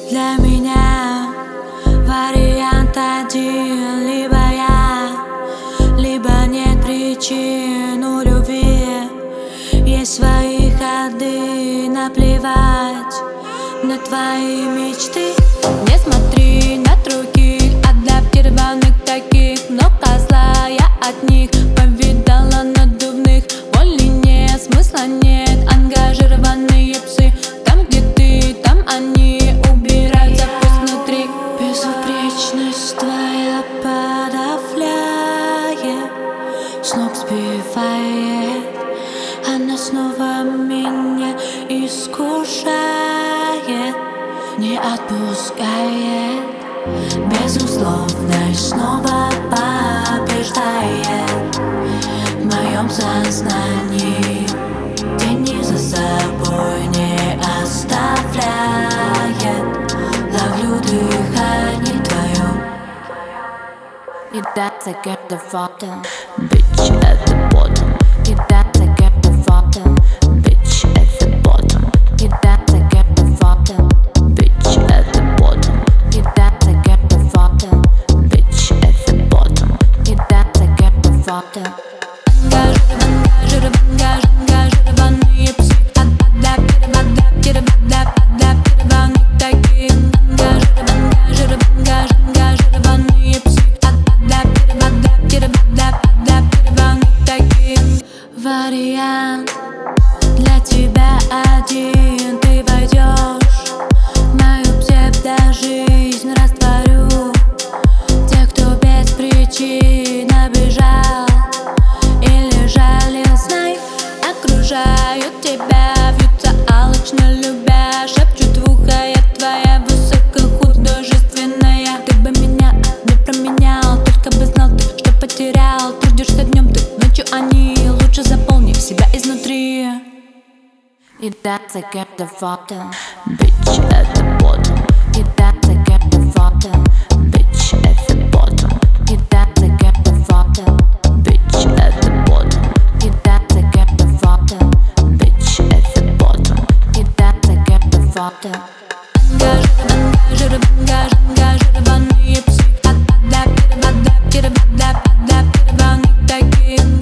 Для меня вариант один: либо я, либо нет причин у любви. Есть свои ходы, наплевать на твои мечты. Не смотри на других, адаптированных таких, много зла я от них повидала надувных. Воли нет, смысла нет, ангажированные псы. Там, где ты, там они убираются пусть внутри. Безупречность твоя подавляет, с ног сбивает. Она снова меня искушает, не отпускает. Безусловность снова побеждает в моем сознании. Тени за собой не оставляет. Ловлю дыхание твое. You dance, I get the photo, bitch at the bottom. You dance, I get the photo, bitch at the bottom. You dance, I get the photo, bitch at the bottom. You dance, I get the photo, bitch at the bottom. You dance, I get the photo. Ангажированные псы, адаптированных таких. Ангажированные псы, адаптированных таких. Вариант для тебя один: ты войдешь в мою псевдожизнь, растворю тех, кто без причин обижал или жалел. Знай, окружают тебя, вьются алчно любя, шепчут в ухо: я твоя высокохудожественная. Ты бы меня не променял, только бы знал ты, что потерял. Трудишься днем ты, ночью они, лучше заполни себя изнутри. You dance, I get the photo, bitch at the bottom. You dance, I get the photo, bitch at the bottom. You dance, I get the photo, bitch at the bottom. You dance, I get the photo, bitch at the bottom. You dance, I get the photo. Ангажированные псы, адаптированных таких.